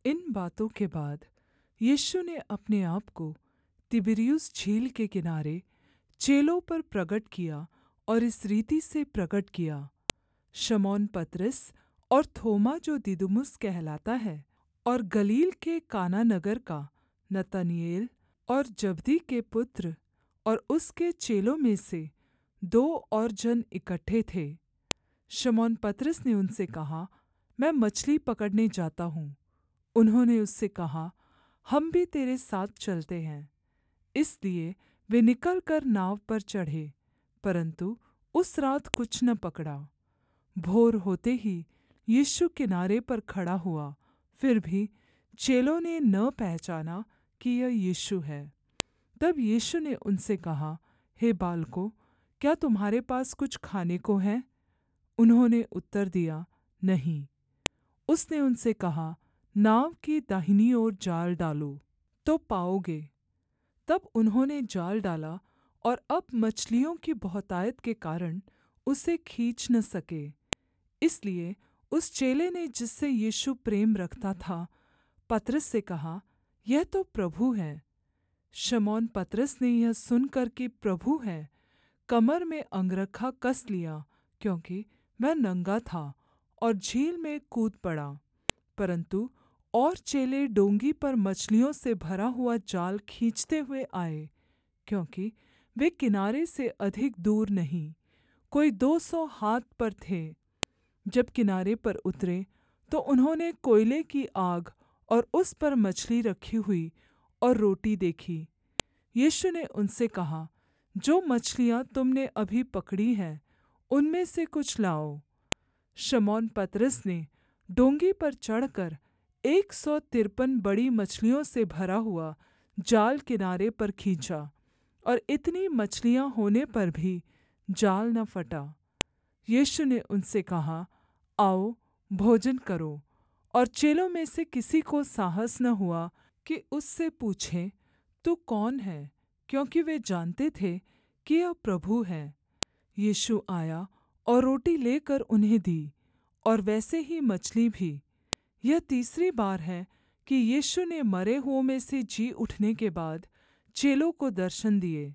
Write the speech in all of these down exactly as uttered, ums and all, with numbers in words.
इन बातों के बाद यीशु ने अपने आप को तिबिरियुस झील के किनारे चेलों पर प्रगट किया और इस रीति से प्रगट किया। शमौन पतरस और थोमा जो दिदुमुस कहलाता है, और गलील के काना नगर का नतनएल और जब्दी के पुत्र और उसके चेलों में से दो और जन इकट्ठे थे। शमौन पतरस ने उनसे कहा, मैं मछली पकड़ने जाता हूँ। उन्होंने उससे कहा, हम भी तेरे साथ चलते हैं। इसलिए वे निकलकर नाव पर चढ़े, परन्तु उस रात कुछ न पकड़ा। भोर होते ही यीशु किनारे पर खड़ा हुआ, फिर भी चेलों ने न पहचाना कि यह यीशु है। तब यीशु ने उनसे कहा, हे बालकों, क्या तुम्हारे पास कुछ खाने को है? उन्होंने उत्तर दिया, नहीं। उसने उनसे कहा, नाव की दाहिनी ओर जाल डालो, तो पाओगे। तब उन्होंने जाल डाला, और अब मछलियों की बहुतायत के कारण उसे खींच न सके। इसलिए उस चेले ने जिससे यीशु प्रेम रखता था, पतरस से कहा, यह तो प्रभु है। शमौन पतरस ने यह सुनकर कि प्रभु है, कमर में अंगरखा कस लिया, क्योंकि वह नंगा था, और झील में कूद पड़ा। परन्तु और चेले डोंगी पर मछलियों से भरा हुआ जाल खींचते हुए आए, क्योंकि वे किनारे से अधिक दूर नहीं, कोई दो सौ हाथ पर थे। जब किनारे पर उतरे तो उन्होंने कोयले की आग और उस पर मछली रखी हुई और रोटी देखी। यीशु ने उनसे कहा, जो मछलियाँ तुमने अभी पकड़ी हैं, उनमें से कुछ लाओ। शमौन पतरस ने डोंगी पर चढ़कर एक सौ तिरपन बड़ी मछलियों से भरा हुआ जाल किनारे पर खींचा, और इतनी मछलियाँ होने पर भी जाल न फटा। यीशु ने उनसे कहा, आओ भोजन करो। और चेलों में से किसी को साहस न हुआ कि उससे पूछे, तू कौन है? क्योंकि वे जानते थे कि यह प्रभु है। यीशु आया और रोटी लेकर उन्हें दी, और वैसे ही मछली भी। यह तीसरी बार है कि यीशु ने मरे हुओं में से जी उठने के बाद चेलों को दर्शन दिए।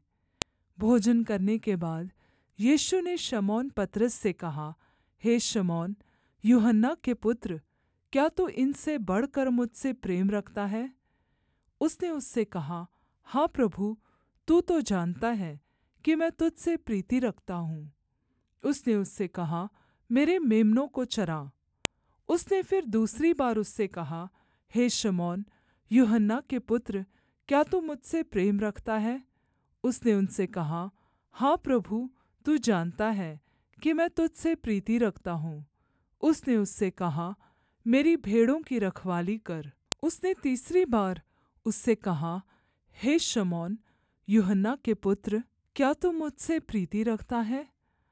भोजन करने के बाद यीशु ने शमौन पतरस से कहा, हे शमौन, यूहन्ना के पुत्र, क्या तू इनसे बढ़कर मुझसे प्रेम रखता है? उसने उससे कहा, हाँ प्रभु, तू तो जानता है कि मैं तुझसे प्रीति रखता हूँ। उसने उससे कहा, मेरे मेम्नों को चरा। उसने फिर दूसरी बार उससे कहा, हे शमौन, यूहन्ना के पुत्र, क्या तू मुझसे प्रेम रखता है? उसने उनसे कहा, हाँ प्रभु, तू जानता है कि मैं तुझसे प्रीति रखता हूँ। उसने उससे कहा, मेरी भेड़ों की रखवाली कर। उसने तीसरी बार उससे कहा, हे शमौन, यूहन्ना के पुत्र, क्या तू मुझसे प्रीति रखता है?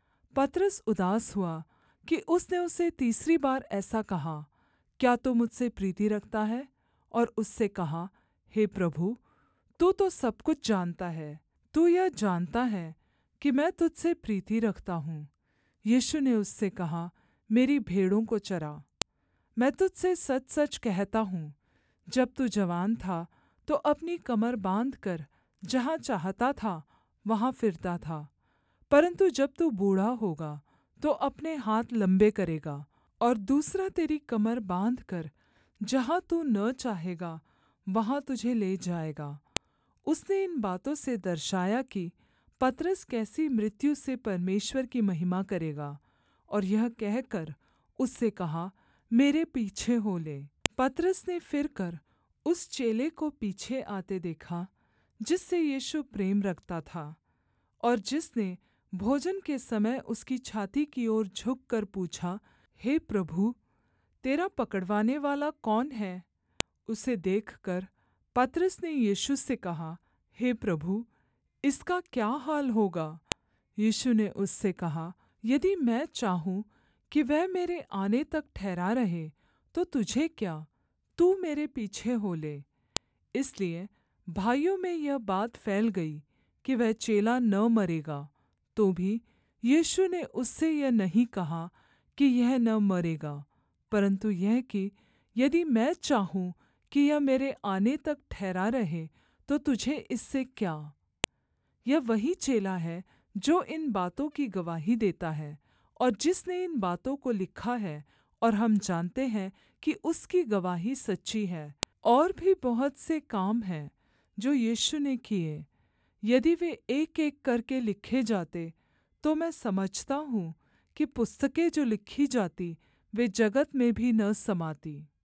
पतरस उदास हुआ कि उसने उसे तीसरी बार ऐसा कहा, क्या तू मुझसे प्रीति रखता है? और उससे कहा, हे प्रभु, तू तो सब कुछ जानता है। तू यह जानता है कि मैं तुझसे प्रीति रखता हूँ। यीशु ने उससे कहा, मेरी भेड़ों को चरा। मैं तुझसे सच-सच कहता हूँ, जब तू जवान था तो अपनी कमर बाँधकर जहाँ चाहता था वहाँ फिरता था, परन्तु जब तू बूढ़ा होगा तो अपने हाथ लम्बे करेगा, और दूसरा तेरी कमर बाँधकर जहाँ तू न चाहेगा वहाँ तुझे ले जाएगा। उसने इन बातों से दर्शाया कि पतरस कैसी मृत्यु से परमेश्वर की महिमा करेगा, और यह कहकर उससे कहा, मेरे पीछे हो ले। पतरस ने फिरकर उस चेले को पीछे आते देखा जिससे यीशु प्रेम रखता था, और जिसने भोजन के समय उसकी छाती की ओर झुककर पूछा, हे प्रभु, तेरा पकड़वाने वाला कौन है? उसे देखकर पतरस ने यीशु से कहा, हे प्रभु, इसका क्या हाल होगा? यीशु ने उससे कहा, यदि मैं चाहूँ कि वह मेरे आने तक ठहरा रहे तो तुझे क्या? तू मेरे पीछे हो ले। इसलिए भाइयों में यह बात फैल गई कि वह चेला न मरेगा। तो भी यीशु ने उससे यह नहीं कहा कि यह न मरेगा, परन्तु यह कि यदि मैं चाहूँ कि यह मेरे आने तक ठहरा रहे तो तुझे इससे क्या? यह वही चेला है जो इन बातों की गवाही देता है और जिसने इन बातों को लिखा है, और हम जानते हैं कि उसकी गवाही सच्ची है। और भी बहुत से काम हैं जो यीशु ने किए, यदि वे एक-एक करके लिखे जाते, तो मैं समझता हूँ कि पुस्तकें जो लिखी जाती, वे जगत में भी न समातीं।